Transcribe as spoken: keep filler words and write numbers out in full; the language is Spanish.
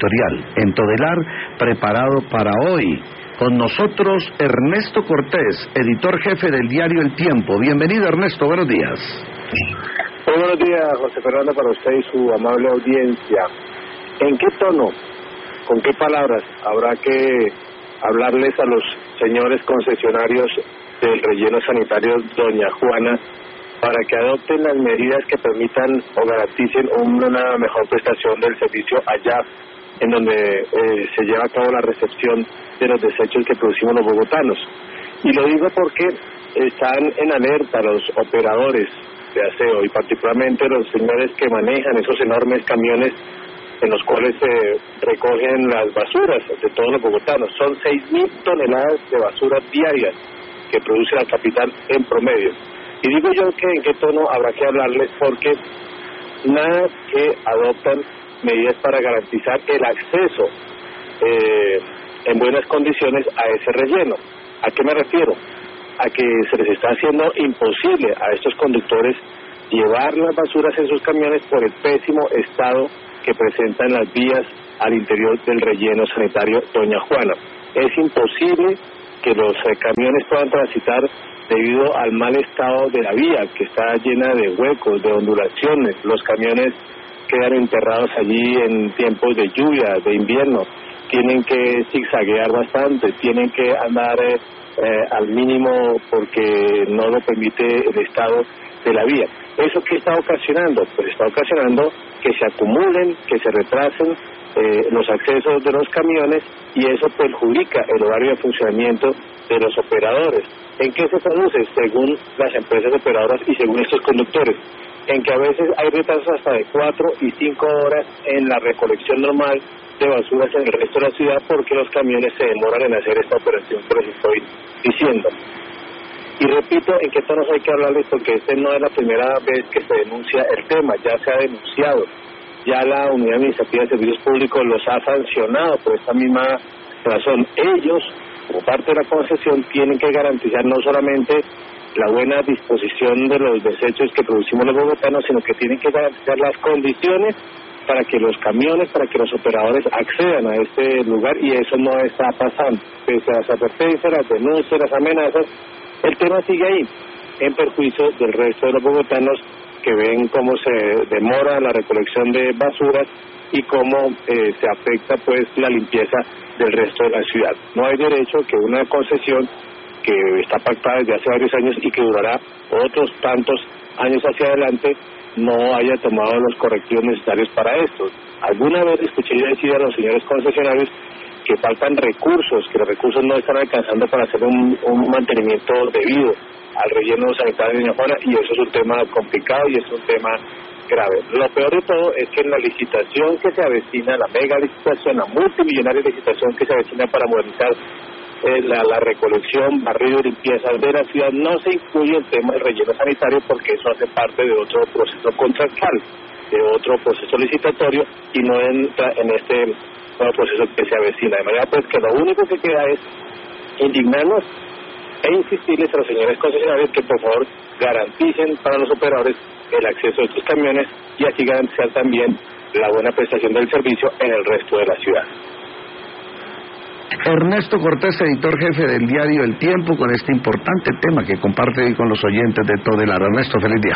editorial en Todelar preparado para hoy. Con nosotros Ernesto Cortés, editor jefe del diario El Tiempo. Bienvenido, Ernesto, buenos días. Muy buenos días, José Fernando, para usted y su amable audiencia. ¿En qué tono, con qué palabras habrá que hablarles a los señores concesionarios del relleno sanitario Doña Juana para que adopten las medidas que permitan o garanticen una mejor prestación del servicio allá en donde eh, se lleva a cabo la recepción de los desechos que producimos los bogotanos? Y lo digo porque están en alerta los operadores de aseo y particularmente los señores que manejan esos enormes camiones en los cuales se recogen las basuras de todos los bogotanos. Son seis mil toneladas de basura diarias que produce la capital en promedio. Y digo yo que en qué tono habrá que hablarles, porque nada que adoptan medidas para garantizar el acceso eh, en buenas condiciones a ese relleno. ¿A qué me refiero? A que se les está haciendo imposible a estos conductores llevar las basuras en sus camiones por el pésimo estado que presentan las vías al interior del relleno sanitario Doña Juana. Es imposible que los eh, camiones puedan transitar debido al mal estado de la vía, que está llena de huecos, de ondulaciones. Los camiones quedan enterrados allí en tiempos de lluvia, de invierno. Tienen que zigzaguear bastante, tienen que andar eh, eh, al mínimo porque no lo permite el estado de la vía. ¿Eso qué está ocasionando? Pues está ocasionando que se acumulen, que se retrasen eh, los accesos de los camiones, y eso perjudica el horario de funcionamiento de los operadores. ¿En qué se produce? Según las empresas operadoras y según estos conductores, en que a veces hay retrasos hasta de cuatro y cinco horas en la recolección normal de basuras en el resto de la ciudad, porque los camiones se demoran en hacer esta operación que les estoy diciendo. Y repito, en qué tonos hay que hablarles, porque esta no es la primera vez que se denuncia el tema, ya se ha denunciado, ya la Unidad Administrativa de Servicios Públicos los ha sancionado por esta misma razón. Ellos, como parte de la concesión, tienen que garantizar no solamente la buena disposición de los desechos que producimos los bogotanos, sino que tienen que garantizar las condiciones para que los camiones, para que los operadores accedan a este lugar, y eso no está pasando. Pese a las advertencias, las denuncias, las amenazas, el tema sigue ahí, en perjuicio del resto de los bogotanos, que ven cómo se demora la recolección de basuras y cómo eh, se afecta pues la limpieza del resto de la ciudad. No hay derecho que una concesión que está pactada desde hace varios años y que durará otros tantos años hacia adelante no haya tomado los correctivos necesarios para esto. Alguna vez escuché decir a los señores concesionarios que faltan recursos, que los recursos no están alcanzando para hacer un, un mantenimiento debido al relleno sanitario de Doña Juana, y eso es un tema complicado y es un tema grave. Lo peor de todo es que en la licitación que se avecina, la mega licitación, la multimillonaria licitación que se avecina para modernizar eh, la, la recolección, barrido y limpieza de la ciudad, no se incluye el tema del relleno sanitario, porque eso hace parte de otro proceso contractual, de otro proceso licitatorio, y no entra en este nuevo proceso que se avecina. De manera pues que lo único que queda es indignarnos e insistirles a los señores concesionarios que por favor garanticen para los operadores el acceso a estos camiones, y así garantizar también la buena prestación del servicio en el resto de la ciudad. Ernesto Cortés, editor jefe del diario El Tiempo, con este importante tema que comparte hoy con los oyentes de Todelar. Ernesto, feliz día.